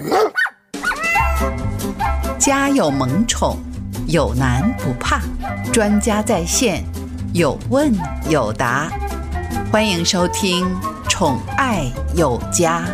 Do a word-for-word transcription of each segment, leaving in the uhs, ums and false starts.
家有萌宠，有难不怕，专家在线，有问有答。欢迎收听《宠爱有家》。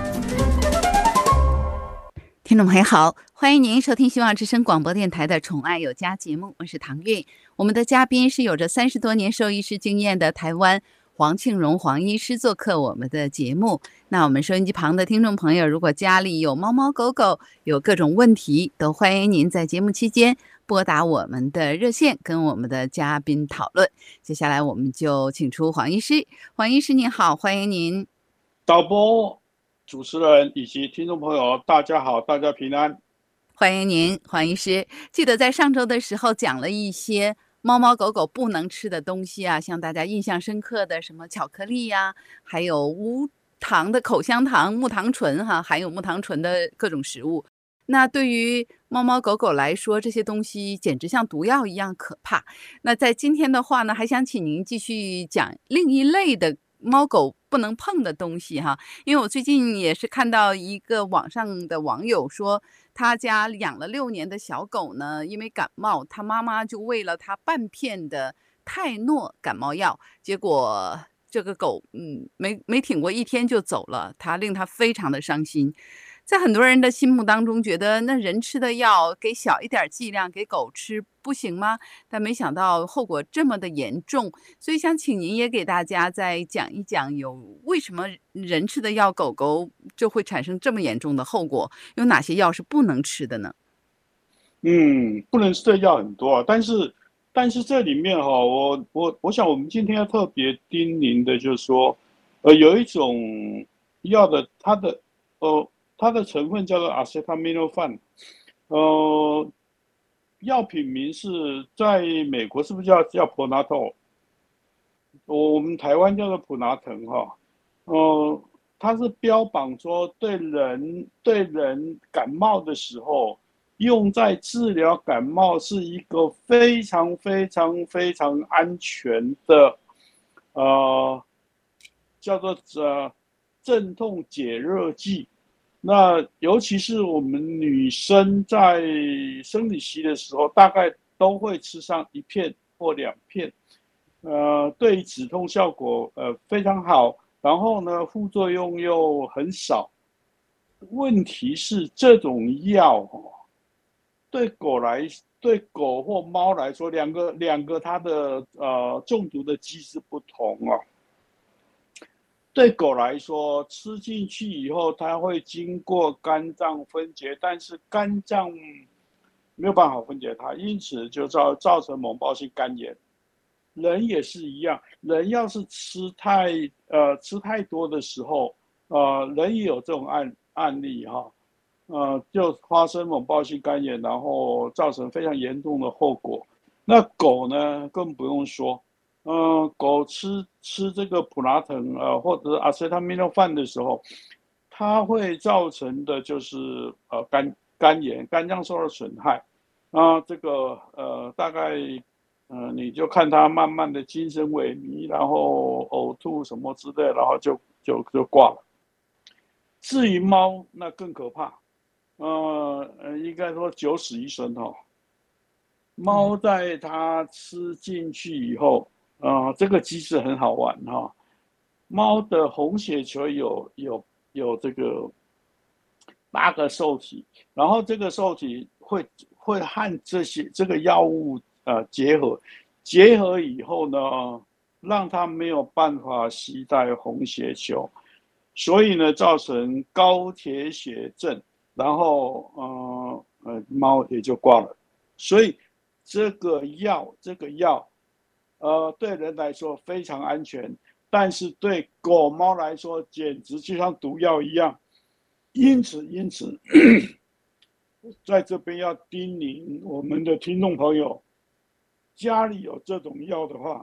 听众朋友好，欢迎您收听希望之声广播电台的《宠爱有家》节目，我是唐韵。我们的嘉宾是有着三十多年兽医师经验的台湾黄庆荣黄医师做客我们的节目。那我们收音机旁的听众朋友，如果家里有猫猫狗狗，有各种问题，都欢迎您在节目期间拨打我们的热线，跟我们的嘉宾讨论。接下来我们就请出黄医师。黄医师您好，欢迎您。 导播、主持人以及听众朋友，大家好，大家平安。 欢迎您，黄医师。记得在上周的时候讲了一些猫猫狗狗不能吃的东西啊，像大家印象深刻的什么巧克力呀、啊，还有无糖的口香糖、木糖醇哈、啊，还有木糖醇的各种食物。那对于猫猫狗狗来说，这些东西简直像毒药一样可怕。那在今天的话呢，还想请您继续讲另一类的猫狗不能碰的东西哈，因为我最近也是看到一个网上的网友说，他家养了六年的小狗呢，因为感冒，他妈妈就喂了他半片的泰诺感冒药，结果这个狗嗯没没挺过一天就走了，他令他非常的伤心。在很多人的心目当中，觉得那人吃的药给小一点剂量给狗吃不行吗？但没想到后果这么的严重，所以想请您也给大家再讲一讲，有为什么人吃的药狗狗就会产生这么严重的后果？有哪些药是不能吃的呢？ 嗯，不能吃的药很多啊，但是但是这里面哈、哦，我我我想我们今天要特别叮咛的就是说，呃，有一种药的它的呃它的成分叫做 acetaminophen， 呃，药品名是在美国是不是叫叫普拿疼？我我们台湾叫做普拿疼哈，呃，它是标榜说对人对人感冒的时候用在治疗感冒是一个非常非常非常安全的，呃，叫做呃镇痛解热剂。那尤其是我们女生在生理期的时候，大概都会吃上一片或两片，呃，对于止痛效果呃非常好，然后呢副作用又很少。问题是这种药哦，对狗来对狗或猫来说，两个两个它的呃中毒的机制不同哦。对狗来说，吃进去以后，它会经过肝脏分解，但是肝脏没有办法分解它，因此就造造成猛暴性肝炎。人也是一样，人要是吃太呃吃太多的时候，呃，人也有这种案案例哈，呃，就发生猛暴性肝炎，然后造成非常严重的后果。那狗呢，更不用说。呃，狗吃吃这个普拉腾呃或者是阿司他米诺饭的时候，它会造成的就是呃肝肝炎、肝脏受到损害。啊，这个呃大概呃你就看它慢慢的精神萎靡，然后呕吐什么之类，然后就就就挂了。至于猫，那更可怕，呃呃应该说九死一生哈、哦。猫在它吃进去以后。呃，这个机制很好玩哈、哦。猫的红血球有有有这个八个受体，然后这个受体会会和这些这个药物呃结合，结合以后呢，让它没有办法携带红血球，所以呢造成高铁血症，然后呃呃猫也就挂了。所以这个药这个药。呃，对人来说非常安全，但是对狗猫来说简直就像毒药一样。因此，因此，在这边要叮咛我们的听众朋友，家里有这种药的话，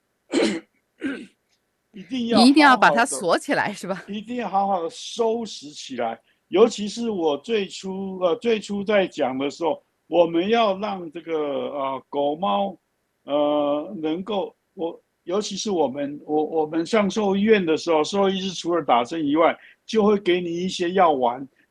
一定要你一定要好好的， 把它锁起来，是吧？ 一定要好好的收拾起来。尤其是我最初呃最初在讲的时候，我们要让这个呃狗猫。呃，能够我，尤其是我们，我我们上兽医院的时候，兽医师除了打针以外，就会给你一些药丸，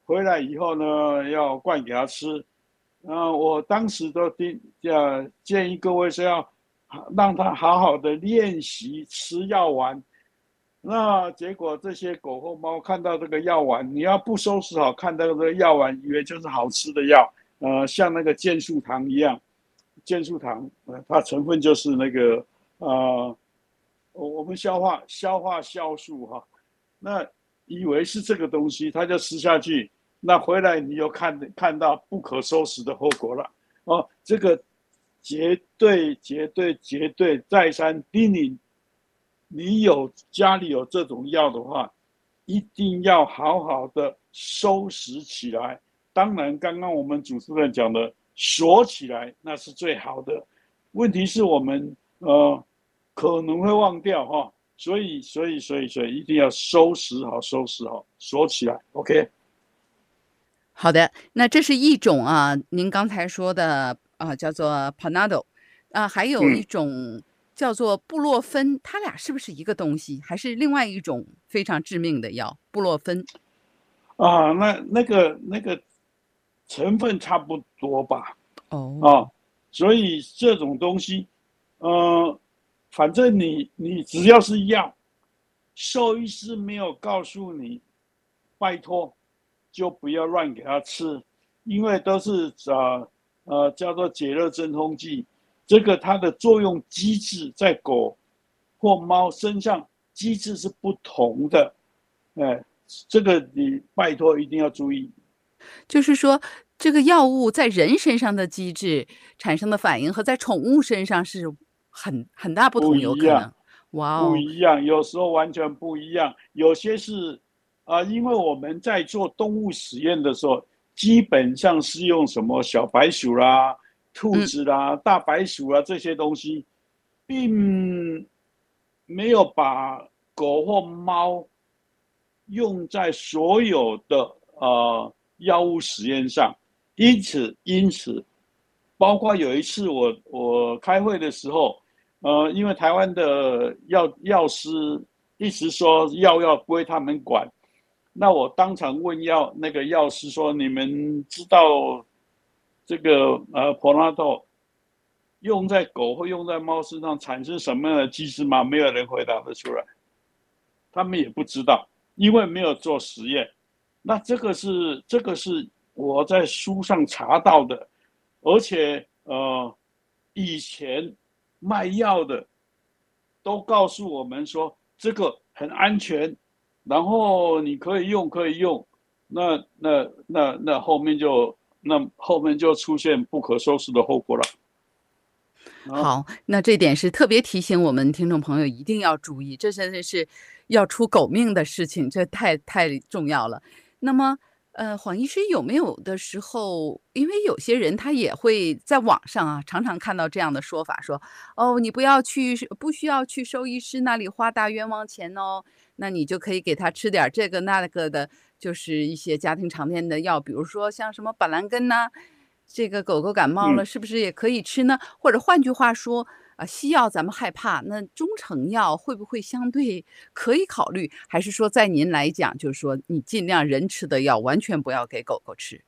回来以后呢，要灌给他吃。呃，我当时都定呃建议各位是要让他好好的练习吃药丸。那结果这些狗或猫看到这个药丸，你要不收拾好，看到这个药丸，以为就是好吃的药，呃，像那个健树糖一样，健树糖，呃，它成分就是那个呃，我们消化消化酵素哈，那以为是这个东西，他就吃下去，那回来你又看看到不可收拾的后果了哦，这个绝对绝对绝对再三叮咛，你有家里有这种药的话，一定要好好的收拾起来。当然，刚刚我们主持人讲的锁起来那是最好的。问题是我们呃可能会忘掉哈，所以所以所以所以一定要收拾好，收拾好，锁起来。OK。 好的，那这是一种啊，您刚才说的啊，叫做 Panado，啊，还有一嗯种叫做布洛芬，它俩是不是一个东西？还是另外一种非常致命的药？布洛芬。 啊，那那个那个成分差不多吧？ 哦， 啊，所以这种东西，呃，反正你你只要是药，兽医师没有告诉你，拜托就不要乱给他吃，因为都是呃呃叫做解热镇痛剂，这个它的作用机制在狗或猫身上机制是不同的，哎，这个你拜托一定要注意。 就是说这个药物在人身上的机制产生的反应和在宠物身上是很很大不不同，有一样。 可能。哇哦， 不一样，有时候完全不一样。有些是啊、呃因为我们在做动物实验的时候，基本上是用什么小白鼠啦、兔嗯， 子啦、大白鼠啦这些东西，并没有把狗或猫用在所有的呃药物实验上。因此，因此，包括有一次我我开会的时候，呃，因为台湾的药药师一直说药要归他们管，那我当场问药那个药师说：“你们知道这个呃 p o n a t o 用在狗或用在猫身上产生什么样的机制吗？”没有人回答得出来，他们也不知道，因为没有做实验。那这个是这个是我在书上查到的，而且呃，以前卖药的都告诉我们说这个很安全，然后你可以用可以用，那那那那后面就那后面就出现不可收拾的后果了啊。 好，那这点是特别提醒我们听众朋友一定要注意，这真的是要出狗命的事情，这太太重要了。那么，呃，黄医师有没有的时候，因为有些人他也会在网上啊，常常看到这样的说法，说哦，你不要去，不需要去兽医师那里花大冤枉钱哦，那你就可以给他吃点儿这个那个的，就是一些家庭常见的药，比如说像什么板蓝根呐、这个狗狗感冒了， 嗯， 是不是也可以吃呢？或者换句话说，啊，西药咱们害怕，那中成药会不会相对可以考虑？还是说在您来讲，就是说你尽量人吃的药完全不要给狗狗吃？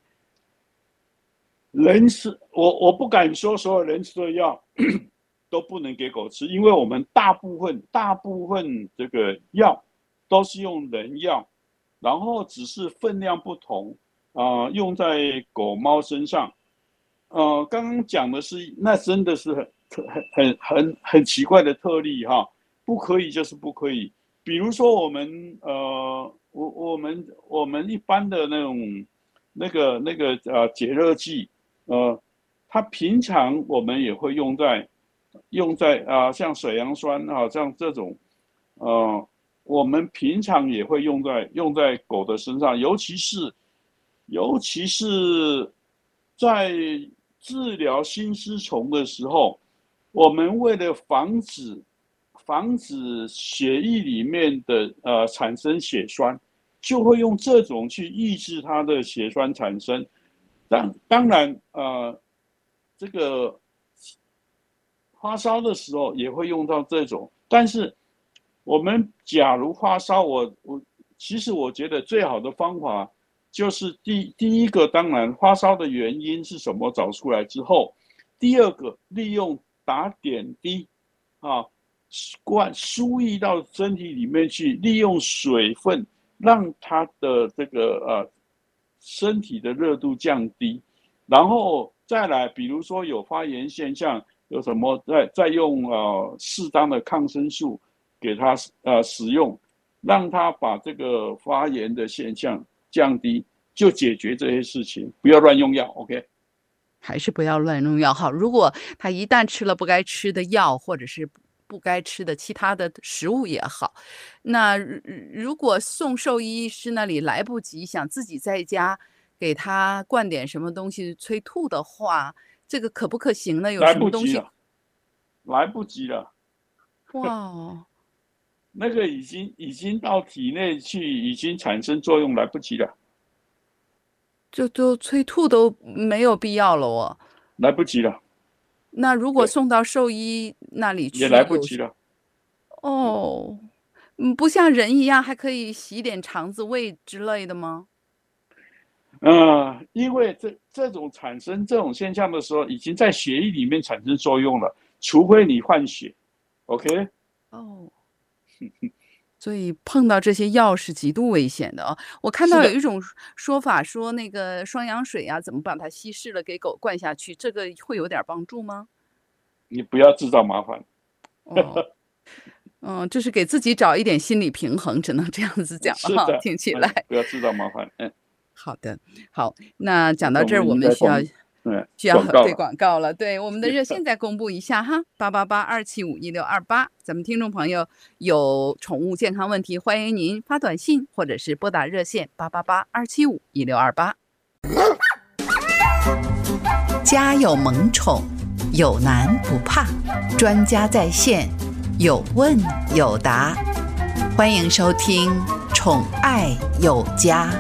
人吃我我不敢说所有人吃的药都不能给狗吃，因为我们大部分大部分这个药都是用人药，然后只是分量不同啊、呃用在狗猫身上。呃，刚刚讲的是那真的是很很很很很奇怪的特例哈，不可以就是不可以。比如说我们呃，我我们我们一般的那种那个那个呃解热剂，呃，它平常我们也会用在用在啊、呃像水杨酸啊像这种，呃，我们平常也会用在用在狗的身上，尤其是尤其是在治疗心丝虫的时候，我们为了防止防止血液里面的呃产生血栓，就会用这种去抑制它的血栓产生。当当然，呃，这个发烧的时候也会用到这种，但是我们假如发烧，我我其实我觉得最好的方法就是第第一个，当然发烧的原因是什么找出来之后，第二个利用打点滴啊，灌输液到身体里面去，利用水分让它的这个呃身体的热度降低，然后再来，比如说有发炎现象，有什么再再用呃适当的抗生素给它呃使用，让它把这个发炎的现象降低，就解决这些事情，不要乱用药 ，OK？ 还是不要乱用药好。如果他一旦吃了不该吃的药，或者是不该吃的其他的食物也好，那如果送兽医师那里来不及，想自己在家给他灌点什么东西催吐的话，这个可不可行呢？有来什么东西？ 不及了，来不及了。 哇哦， 那个已经已经到体内去，已经产生作用，来不及了， 就就催吐都没有必要了哦。 来不及了， 那如果对， 送到兽医那里也去有来不及了。 哦，嗯，不像人一样还可以洗点肠子、胃之类的吗？ 呃，因为这这种产生这种现象的时候，已经在血液里面产生作用了，除非你换血，OK？ 哦，所以碰到这些药是极度危险的哦。我看是的， 到有一种说法说那个双氧水啊，怎么把它稀释了给狗灌下去，这个会有点帮助吗？ 你不要制造麻烦。 哦，嗯，这是给自己找一点心理平衡，只能这样子讲了哈， 是的， 听起来。 哎，不要制造麻烦。嗯， 好的，好，那讲到这儿， 我们已我们需要经在广，嗯， 需要对广告了。 广告了。对，我们的热线再公布一下哈，八八八二七五一六二八。咱们听众朋友有宠物健康问题，欢迎您发短信或者是拨打热线八八八二七五一六二八。家有萌宠，有难不怕，专家在线，有问有答。欢迎收听《宠爱有家》。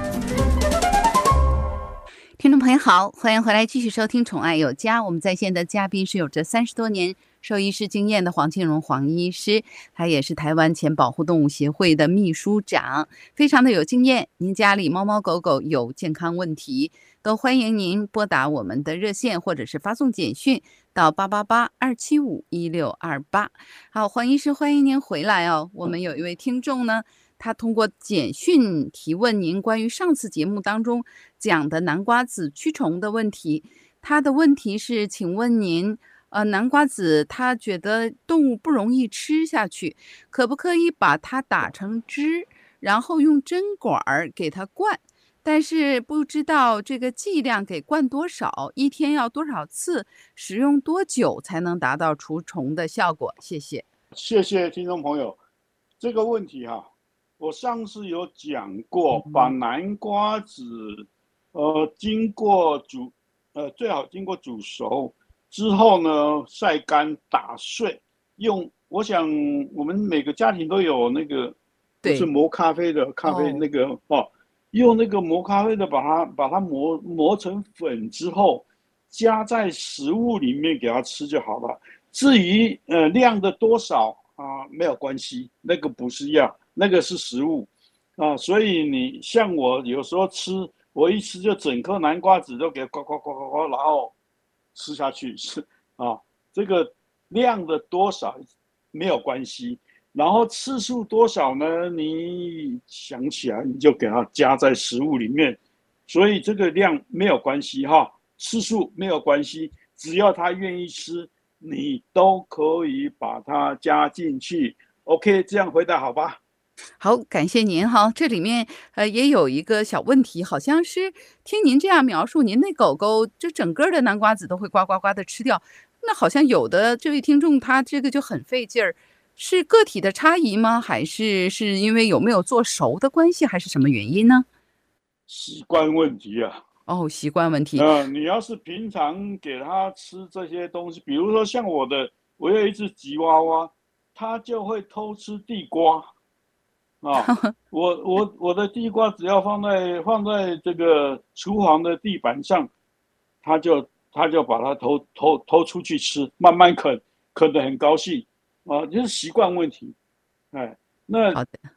听众朋友好，欢迎回来继续收听《宠爱有家》。我们在线的嘉宾是有着三十多年兽医师经验的黄庆荣黄医师，他也是台湾前保护动物协会的秘书长，非常的有经验。您家里猫猫狗狗有健康问题，都欢迎您拨打我们的热线，或者是发送简讯到八八八二七五一六二八。好，黄医师，欢迎您回来哦。我们有一位听众呢，他通过简讯提问您关于上次节目当中讲的南瓜子驱虫的问题。他的问题是，请问您，呃，南瓜子他觉得动物不容易吃下去，可不可以把它打成汁，然后用针管儿给它灌？但是不知道这个剂量给灌多少，一天要多少次，使用多久才能达到除虫的效果？谢谢。 谢谢听众朋友，这个问题哈，我上次有讲过，把南瓜子，呃，经过煮，呃，最好经过煮熟之后呢，晒干打碎，用，我想我们每个家庭都有那个，不是对， 磨咖啡的咖啡哦， 那个哦，用那个磨咖啡的把它把它磨磨成粉之后，加在食物里面给它吃就好了。至于呃量的多少啊，没有关系，那个不是药，那个是食物啊。所以你像我有时候吃，我一吃就整颗南瓜子都给呱呱呱呱呱，然后吃下去是啊。这个量的多少没有关系，然后次数多少呢？你想起来你就给它加在食物里面，所以这个量没有关系哈，次数没有关系，只要他愿意吃。你都可以把它加进去。OK，这样回答好吧？ 好，感谢您哈。这里面呃也有一个小问题，好像是听您这样描述，您那狗狗这整个的南瓜子都会呱呱呱的吃掉，那好像有的这位听众他这个就很费劲儿，是个体的差异吗？还是是因为有没有做熟的关系，还是什么原因呢？ 习惯问题啊。 哦，习惯问题。 呃，你要是平常给它吃这些东西，比如说像我的，我有一只吉娃娃，它就会偷吃地瓜啊。我我我的地瓜只要放在放在这个厨房的地板上，它就它就把它偷偷偷出去吃，慢慢啃，啃得很高兴啊，就是习惯问题。哎，那好的，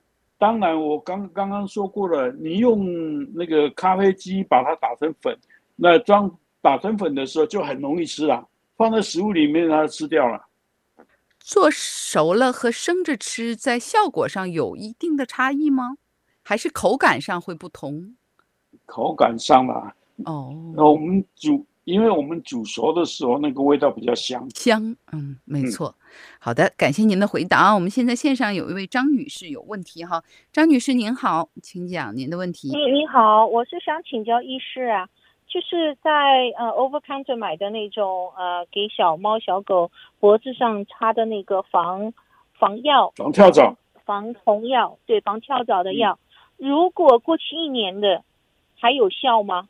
当然我刚刚刚说过了，你用那个咖啡机把它打成粉，那装打成粉的时候就很容易吃了，放在食物里面它吃掉了。 做熟了和生着吃，在效果上有一定的差异吗？还是口感上会不同？ 口感上啦，呃，我哦。 们煮，因为我们煮熟的时候那个味道比较香。 香，嗯，没嗯。 错。好的，感谢您的回答啊。我们现在线上有一位张女士有问题哈，张女士您好，请讲您的问题。 你你好，我是想请教医师啊，就是在呃 Overcounter 买的那种呃给小猫小狗脖子上插的那个防防药、 防跳蚤、 防虫药，对，防跳蚤的药，嗯、如果过去一年的还有效吗？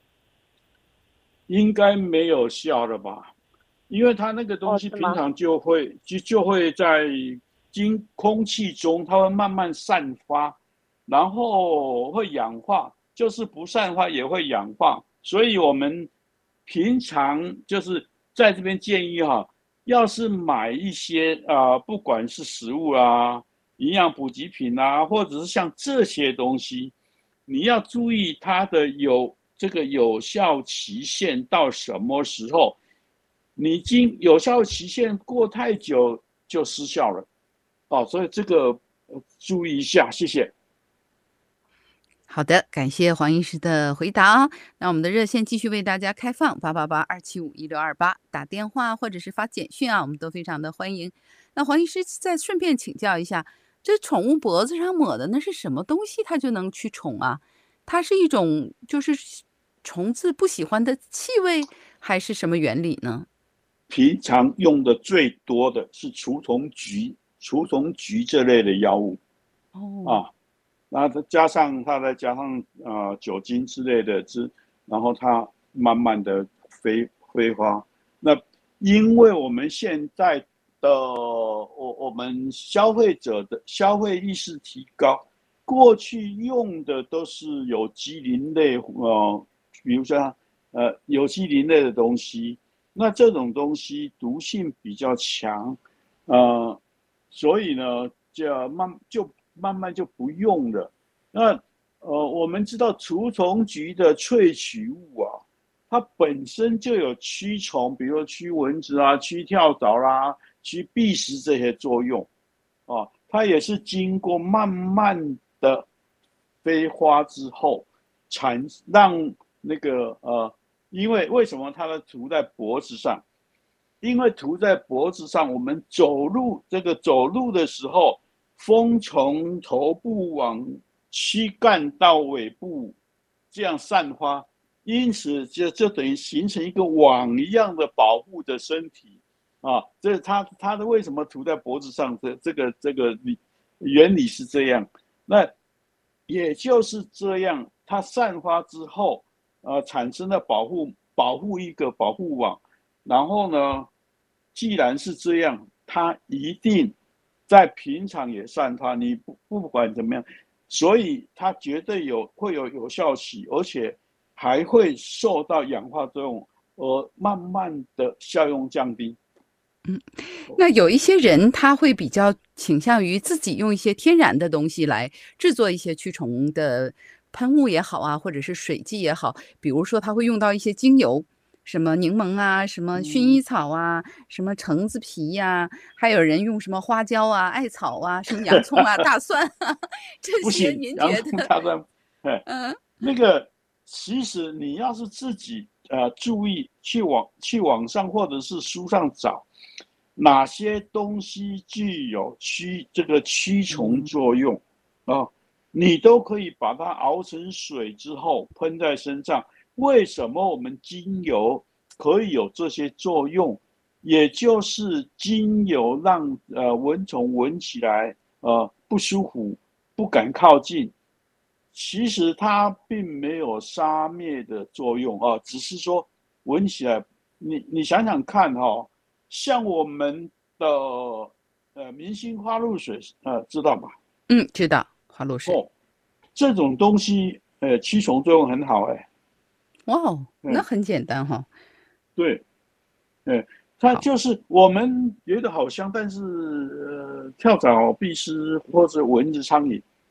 应该没有效了吧？因为它那个东西平常就会、哦、就就会在经空气中，它会慢慢散发，然后会氧化，就是不散发也会氧化，所以我们平常就是在这边建议哈，要是买一些啊、呃，不管是食物啊、营养补给品啊，或者是像这些东西，你要注意它的有这个有效期限到什么时候。你经有效期限过太久就失效了，哦，所以这个注意一下，谢谢。 好的，感谢黄医师的回答啊。那我们的热线继续为大家开放，八八八二七五一六二八，打电话或者是发简讯啊，我们都非常的欢迎。那黄医师再顺便请教一下，这宠物脖子上抹的那是什么东西，它就能驱虫啊？它是一种就是虫子不喜欢的气味，还是什么原理呢？ 平常用的最多的是除虫菊、除虫菊这类的药物，哦，啊，那再加上它再加上呃酒精之类的之，然后它慢慢的飞挥发。那因为我们现在的我我们消费者的消费意识提高，过去用的都是有机磷类，呃，比如说呃有机磷类的东西。那这种东西毒性比较强，呃，所以呢，就慢就慢慢就不用了。那呃，我们知道除虫菊的萃取物啊，它本身就有驱虫，比如说驱蚊子啊、驱跳蚤啦、驱蜱虱这些作用啊。它也是经过慢慢的飞花之后，产让那个呃。因为为什么它的涂在脖子上？因为涂在脖子上，我们走路这个走路的时候，风从头部往躯干到尾部这样散发，因此就就等于形成一个网一样的保护的身体啊。这它它的为什么涂在脖子上？这这个这个原理是这样。那也就是这样，它散发之后。呃，产生的保护保护一个保护网，然后呢，既然是这样，它一定在平常也散发，你不不管怎么样，所以它绝对有会有有效期，而且还会受到氧化作用，而慢慢的效用降低。 嗯，那有一些人他会比较倾向于自己用一些天然的东西来制作一些驱虫的喷雾也好啊，或者是水剂也好，比如说他会用到一些精油，什么柠檬啊，什么薰衣草啊，什么橙子皮呀、啊，还有人用什么花椒啊、艾草啊，什么洋葱啊、大蒜啊，这些您觉得？ 大蒜，嗯，那个其实你要是自己呃注意去网去网上或者是书上找。哪些东西具有驱这个驱虫作用啊、哦？你都可以把它熬成水之后喷在身上。为什么我们精油可以有这些作用？也就是精油让呃蚊虫闻起来呃不舒服，不敢靠近。其实它并没有杀灭的作用啊，只是说闻起来，你你想想看哈、哦。像我们的呃明星花露水，呃，知道吧？ 嗯，知道花露水。 哦，这种东西，呃，驱虫作用很好，哎、欸。 哇哦，那很简单哈、哦。 对，对，它就是我们觉得好香，但是呃，跳蚤、蜱虱或者蚊子、苍蝇，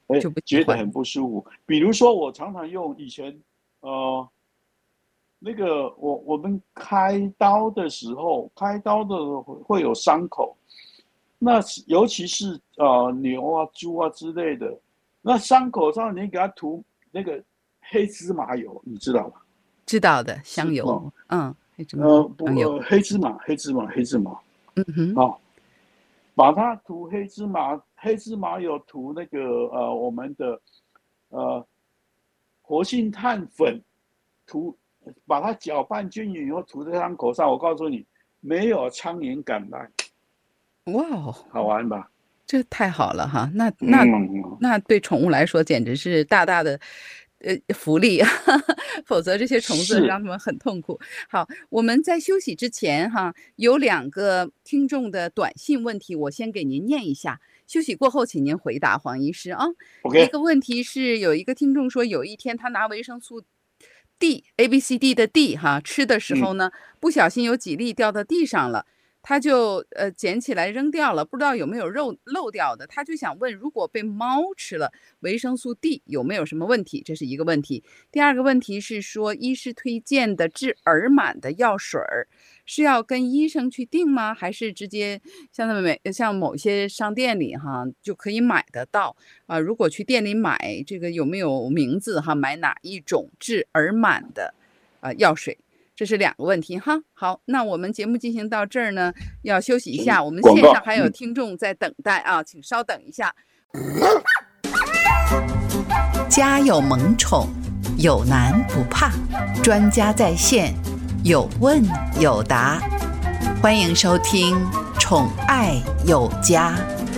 哎， 就不喜欢。 觉得很不舒服。比如说，我常常用以前，呃，那个我我们开刀的时候，开刀的会有伤口，那尤其是呃牛啊、猪啊之类的，那伤口上你给它涂那个黑芝麻油，你知道吗？ 知道的，香是哦， 油，嗯，黑芝麻呃不香油， 呃黑芝麻，黑芝麻，黑芝麻， 嗯哼， 哦，把它涂黑芝麻，黑芝麻油涂那个呃我们的呃活性炭粉，涂把它搅拌均匀以后涂在伤口上，我告诉你，没有苍蝇敢来， 哇哦， 好玩吧？ 这太好了哈！那那嗯， 那对宠物来说简直是大大的呃福利啊，否则这些虫子是， 让它们很痛苦。好，我们在休息之前哈，有两个听众的短信问题，我先给您念一下。休息过后，请您回答黄医师啊。一 OK， 个问题是，有一个听众说，有一天他拿维生素 D A B C D 的 D 哈吃的时嗯， 候呢，不小心有几粒掉到地上了。他就呃捡起来扔掉了，不知道有没有肉漏掉的。他就想问，如果被猫吃了，维生素 D 有没有什么问题？这是一个问题。第二个问题是说，医师推荐的治耳螨的药水儿是要跟医生去订吗？还是直接像他们每像某些商店里哈就可以买得到啊、如果去店里买，这个有没有名字哈？买哪一种治耳螨的啊、药水？这是两个问题哈。好，那我们节目进行到这儿呢，要休息一下。我们广告， 线上还有嗯， 听众在等待啊，请稍等一下。家有萌宠，有难不怕，专家在线，有问有答，欢迎收听《宠爱有家》。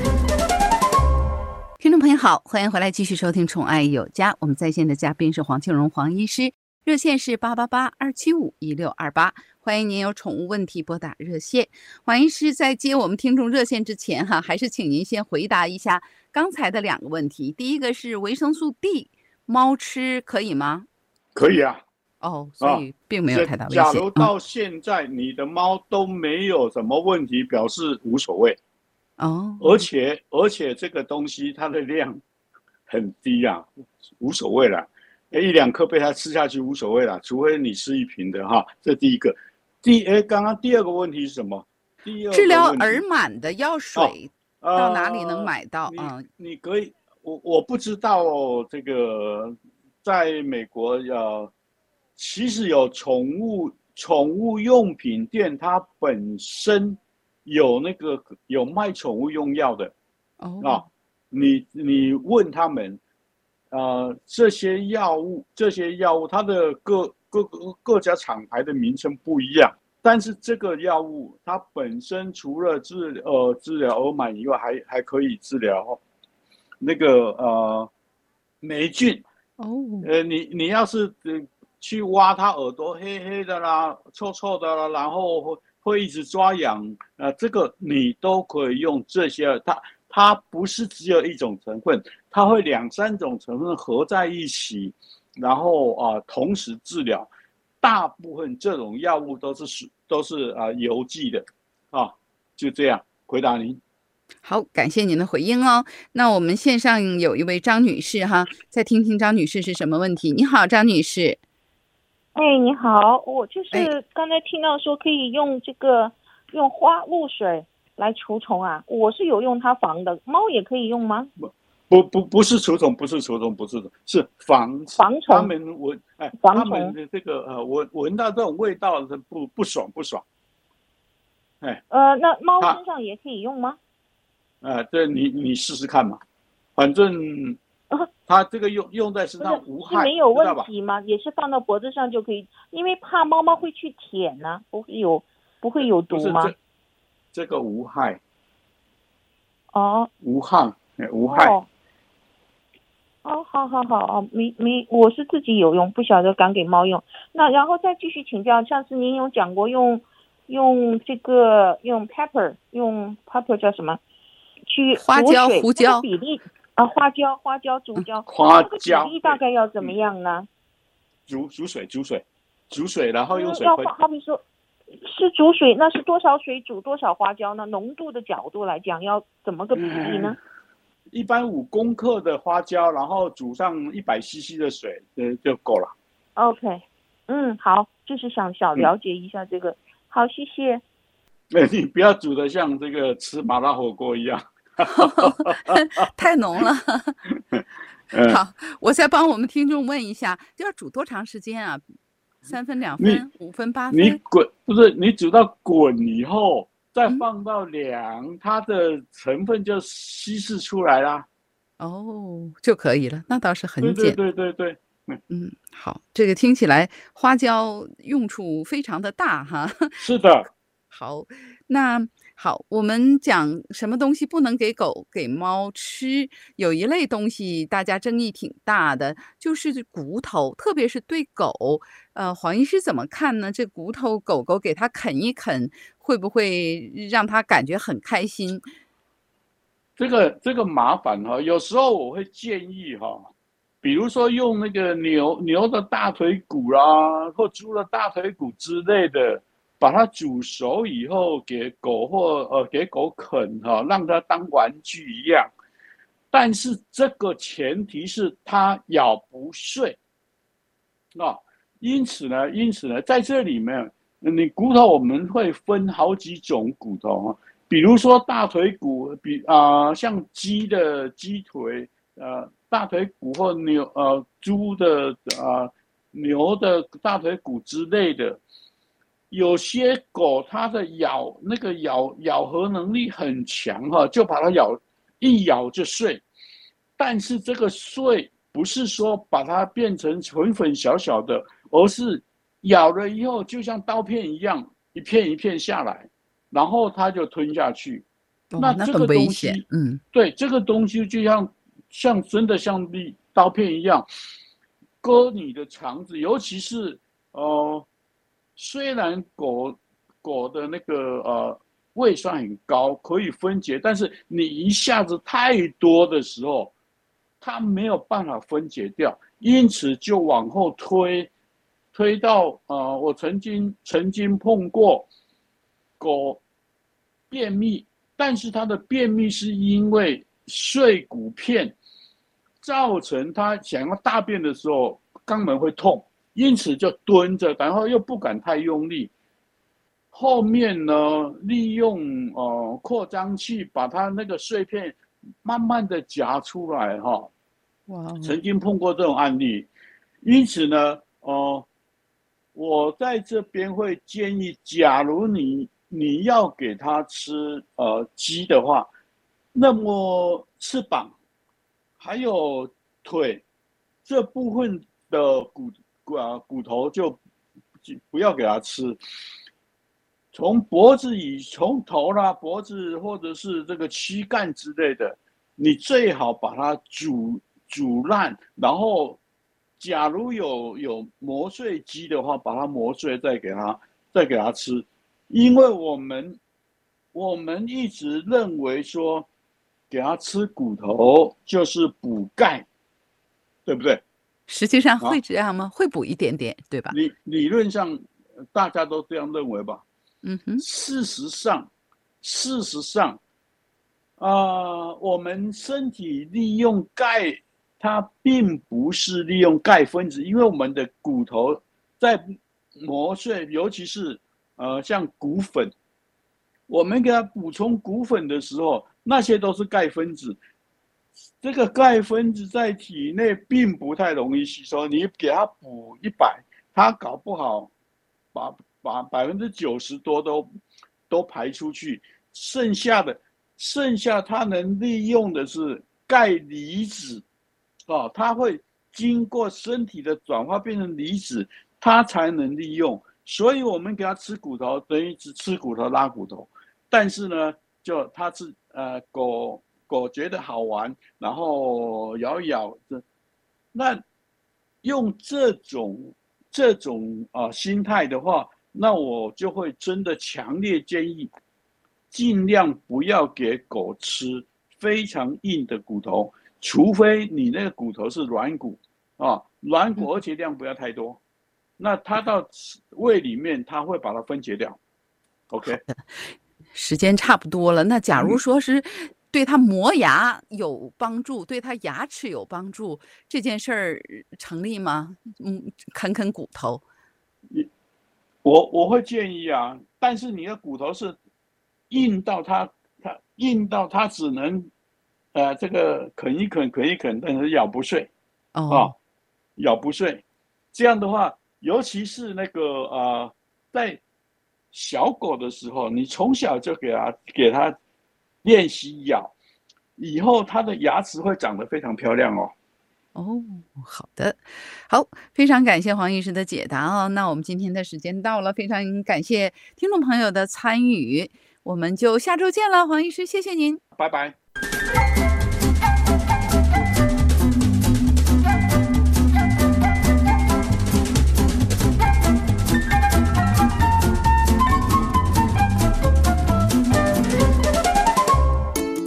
听众朋友好，欢迎回来继续收听《宠爱有家》。我们在线的嘉宾是黄庆荣黄医师。热线是八八八二七五一六二八，欢迎您有宠物问题拨打热线。黄医师在接我们听众热线之前哈，还是请您先回答一下刚才的两个问题。第一个是维生素 D， 猫吃可以吗？ 可以啊。 哦，所以并没有太大危险。 假如到现在你的猫都没有什么问题，表示无所谓。 哦， 而且而且这个东西它的量很低啊，无所谓啦。一两颗被它吃下去无所谓啦，除非你吃一瓶的哈。这第一个。第哎，刚刚第二个问题是什么？第二个治疗耳螨的药水、 哦、 到哪里能买到？ 嗯、呃，你可以，我我不知道这个在美国呃，其实有宠物宠物用品店，它本身有那个有卖宠物用药的。 哦， 啊，你你问他们。呃，这些药物，这些药物，它的各各各家厂牌的名称不一样，但是这个药物它本身除了治呃治疗耳螨以外，还还可以治疗那个呃霉菌。 哦， 呃，你你要是去挖它耳朵黑黑的啦、臭臭的啦，然后会会一直抓痒，呃，这个你都可以用这些，它。它不是只有一种成分，它会两三种成分合在一起，然后啊、呃、同时治疗。大部分这种药物都是都是啊、呃、邮寄的，啊，就这样回答您。 好，感谢您的回应哦。那我们线上有一位张女士哈，再听听张女士是什么问题。你好，张女士。 哎，你好，我就是刚才听到说可以用这个用花露水来除虫啊，我是有用它防的，猫也可以用吗？ 不不不不是除虫，不是除虫，不是是防防虫。 他们闻哎， 防虫他们的这个呃闻闻到这种味道是不不爽不爽。哎， 呃，那猫身上也可以用吗？ 呃，这你你试试看嘛，反正它这个用用在身上无害， 是没有问题吗？也是放到脖子上就可以，因为怕猫猫会去舔呢、啊，不会有不会有毒吗？ 这个无害， 哦， 无害，无害。 哦，哦，好好好哦，没没，我是自己有用，不晓得敢给猫用。那然后再继续请教，上次您有讲过用用这个用 pepper 用 pepper 叫什么？去花椒、胡椒、 比例啊，花椒、花椒、煮椒， 花椒这个比例大概要怎么样呢？ 煮煮水，煮水，煮水，然后用水要好比说。是煮水，那是多少水煮多少花椒呢？浓度的角度来讲，要怎么个比例呢？ 一般五公克的花椒，然后煮上一百 C C 的水，呃，就够了。 OK，嗯，好，就是想小了解一下这个。嗯、好，谢谢。 哎，你不要煮的像这个吃麻辣火锅一样， 太浓了。好，我再帮我们听众问一下，要煮多长时间啊？三分、两分、五分、八分？ 你滚，不是你煮到滚以后，再放到凉，嗯、它的成分就稀释出来啦。 哦，就可以了，那倒是很简单。 对对对对对。 嗯，好，这个听起来花椒用处非常的大哈。 是的。 好，那好，我们讲什么东西不能给狗给猫吃，有一类东西大家争议挺大的，就是骨头，特别是对狗，呃，黄医师怎么看呢？这骨头狗狗给它啃一啃，会不会让它感觉很开心？ 这个这个麻烦哈，有时候我会建议哈，比如说用那个牛牛的大腿骨啦，或猪的大腿骨之类的。把它煮熟以后给狗或呃给狗啃哈，让它当玩具一样。但是这个前提是它咬不碎啊。因此呢，因此呢，在这里面，你骨头我们会分好几种骨头啊，比如说大腿骨，比啊、呃、像鸡的鸡腿，呃大腿骨或牛呃猪的啊、呃、牛的大腿骨之类的。有些狗它的咬那个咬咬合能力很强哈，就把它咬一咬就碎。但是这个碎不是说把它变成粉粉小小的，而是咬了以后就像刀片一样，一片一片下来，然后它就吞下去。 哦、 那这个东西， 嗯， 对，这个东西就像像真的像刀片一样割你的肠子，尤其是呃。虽然狗狗的那个呃胃酸很高，可以分解，但是你一下子太多的时候，它没有办法分解掉，因此就往后推，推到呃，我曾经曾经碰过狗便秘，但是它的便秘是因为碎骨片造成它想要大便的时候肛门会痛。因此就蹲着，然后又不敢太用力。后面呢，利用呃扩张器把它那个碎片慢慢的夹出来哈。哇！曾经碰过这种案例，因此呢，哦、呃，我在这边会建议，假如你你要给它吃呃鸡的话，那么翅膀还有腿这部分的骨。啊，骨头就不要给它吃。从脖子以从头啦、脖子或者是这个躯干之类的，你最好把它煮煮烂，然后假如有有磨碎机的话，把它磨碎再给它再给它吃，因为我们我们一直认为说给它吃骨头就是补钙，对不对？ 实际上会这样吗？啊、会补一点点，对吧？ 理理论上大家都这样认为吧。 嗯哼。 事实上，事实上，啊、呃，我们身体利用钙，它并不是利用钙分子，因为我们的骨头在磨碎，尤其是呃像骨粉，我们给它补充骨粉的时候，那些都是钙分子。这个钙分子在体内并不太容易吸收，你给它补一百，它搞不好把把百分之九十多都都排出去，剩下的剩下它能利用的是钙离子，哦，它会经过身体的转化变成离子，它才能利用。所以我们给它吃骨头，等于只吃骨头拉骨头，但是呢，就它是呃狗。狗觉得好玩，然后摇一摇，那用这种这种啊、呃、心态的话，那我就会真的强烈建议，尽量不要给狗吃非常硬的骨头，除非你那个骨头是软骨啊，软骨而且量不要太多，那它到胃里面它会把它分解掉。OK。 时间差不多了，那假如说是对他磨牙有帮助，对他牙齿有帮助，这件事儿成立吗？嗯，啃啃骨头。 我我会建议啊，但是你的骨头是硬到它它硬到它只能呃这个啃一啃啃一啃，但是咬不碎啊、 哦， 咬不碎。这样的话，尤其是那个呃在小狗的时候，你从小就给它给它练习咬，以后它的牙齿会长得非常漂亮哦。 哦，好的，好，非常感谢黄医师的解答哦。那我们今天的时间到了，非常感谢听众朋友的参与，我们就下周见了，黄医师，谢谢您。 拜拜。